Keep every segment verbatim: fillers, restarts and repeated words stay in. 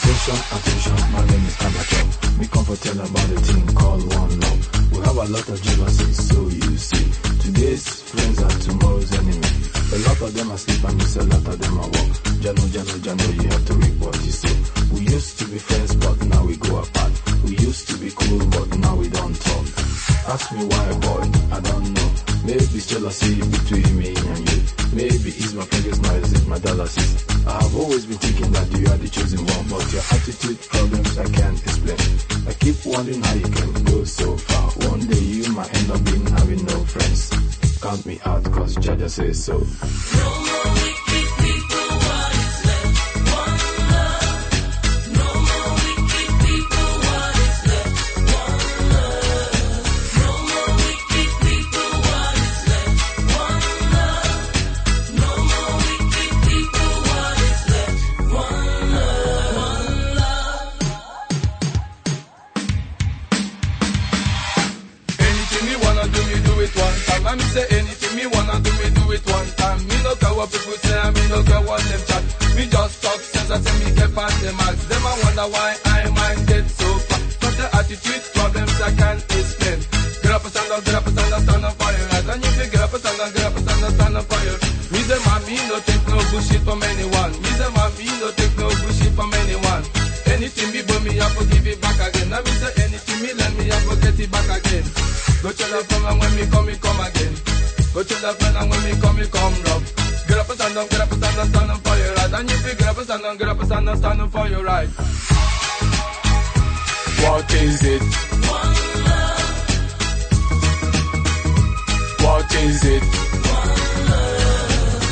Attention, attention, my name is Amateur. Me come for tell about the thing called one love. We have a lot of jealousy, so you see. Today's friends are tomorrow's enemy. A lot of them are sleep and miss a lot of them are walk. Jano, Jano, Jano, you have to report this so. We used to be friends, but now we go apart. We used to be cool, but now we don't talk. Ask me why, boy, I don't know. Maybe it's jealousy between me and you. Maybe it's my previous noise, it's my dialysis. I have always been thinking that you are the chosen one, but your attitude problems I can't explain. I keep wondering how you can go so far. One day you might end up being having no friends. Count me out, cause Jaja says so. No more wicked people, what is left? One love. No more wicked people, what is left? One love. No more wicked people, what is left? One love. No more wicked people, what is left? One love. One love. Anything me wanna do, me do it one time. I me say anything me wanna do, me do it one time. Me no care what people say, and me no care what them chat. Me just talk sense, I say me get past them marks. Them I wonder why I mind get so far. But the attitude problems I can't explain. Get up and stand up, get up and stand up, stand up for your right. And if you get up and stand up, get up and stand up, stand up for your. Me say man, me no take no bullshit from anyone. Me say man, me no take no bullshit from anyone. Anything me but me, I forgive it back again. Now me say anything me lend me, I forget it back again. Go tell the friend and when me come, me come again. Go tell the friend and when me come, me come love. Get up and stand up, get up and stand up, stand up for your right. And if you get up and stand up, get up and stand up, stand up for your right. What is it? One love. What is it? One love.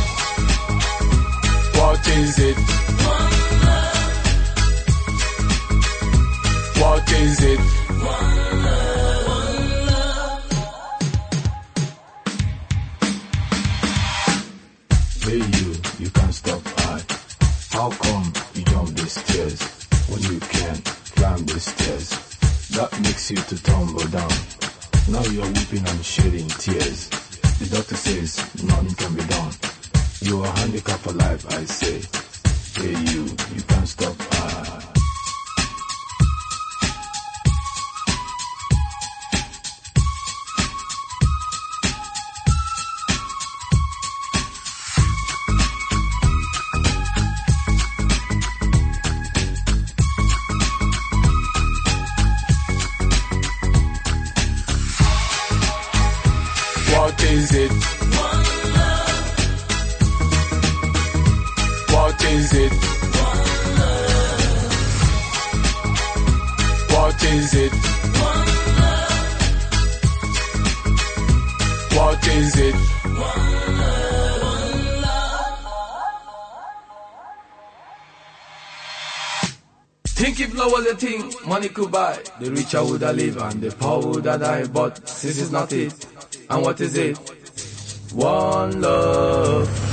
What is it? One love. What is it? One love. One love. Hey you, you can't stop I. How come you jump these stairs when you can climb these stairs? That makes you to tumble down. Now you're weeping and shedding tears. The doctor says nothing can be done. You are handicapped for life, I say. Hey you, you can't stop I. What is it? One love. What is it? One love. What is it? One love. What is it? One love. One love. Think if love was a thing, money could buy. The richer would I live and the poor would I die. But since it's not it, and what is it? One love.